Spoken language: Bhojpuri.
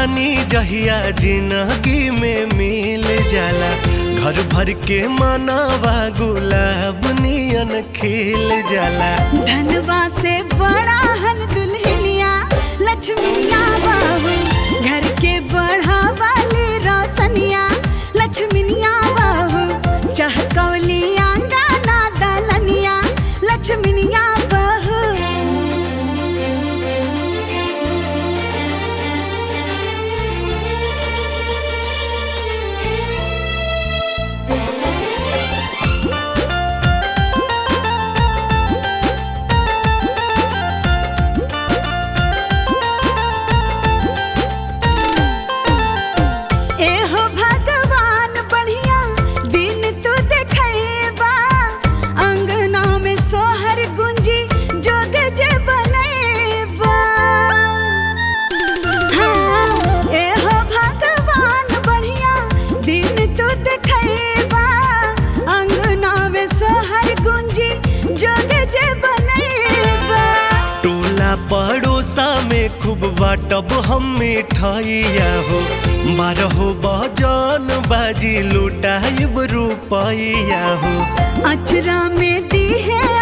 रानी जहिया जिंदगी में मिल जाला, घर भर के मनावा गुलाब नियन खिल जाला। धनवा से बड़ा हन दुल्हनिया लक्ष्मीनिया बहू, घर के बढ़ा वाली रोशनिया लक्ष्मीनिया बहू, चहकौली आंगना दलनिया लक्ष्मीनिया बहू। पड़ोसा में खूब बाटब हम मिठाइया हो, 12 बजन बाजी लुटाइब रुपैया हो। अचरा में दी है